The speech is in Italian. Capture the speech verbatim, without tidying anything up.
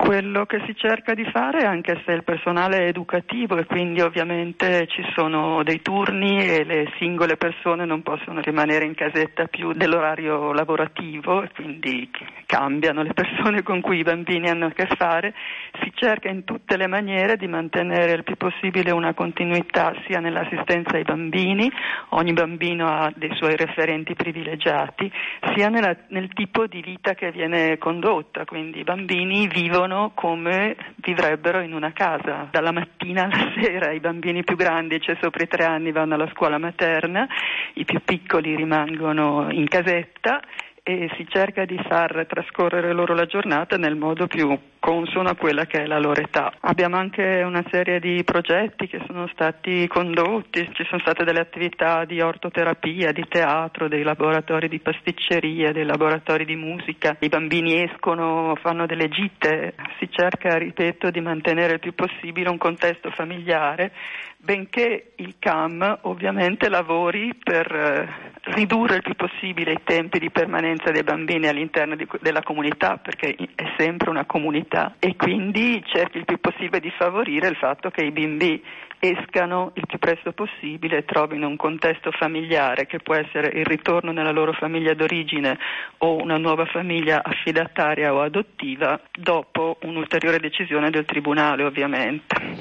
Quello che si cerca di fare, anche se il personale è educativo e quindi ovviamente ci sono dei turni e le singole persone non possono rimanere in casetta più dell'orario lavorativo e quindi cambiano le persone con cui i bambini hanno a che fare, si cerca in tutte le maniere di mantenere il più possibile una continuità sia nell'assistenza ai bambini, ogni bambino ha dei suoi referenti privilegiati, sia nella, nel tipo di vita che viene condotta, quindi i bambini vivono come vivrebbero in una casa, dalla mattina alla sera. I bambini più grandi, cioè sopra i tre anni, vanno alla scuola materna, i più piccoli rimangono in casetta e si cerca di far trascorrere loro la giornata nel modo più consono a quella che è la loro età. Abbiamo anche una serie di progetti che sono stati condotti, ci sono state delle attività di ortoterapia, di teatro, dei laboratori di pasticceria, dei laboratori di musica. I bambini escono, fanno delle gite, si cerca, ripeto, di mantenere il più possibile un contesto familiare, benché il C A M ovviamente lavori per eh, ridurre il più possibile i tempi di permanenza dei bambini all'interno di, della comunità, perché è sempre una comunità, e quindi cerchi il più possibile di favorire il fatto che i bimbi escano il più presto possibile e trovino un contesto familiare che può essere il ritorno nella loro famiglia d'origine o una nuova famiglia affidataria o adottiva dopo un'ulteriore decisione del tribunale, ovviamente.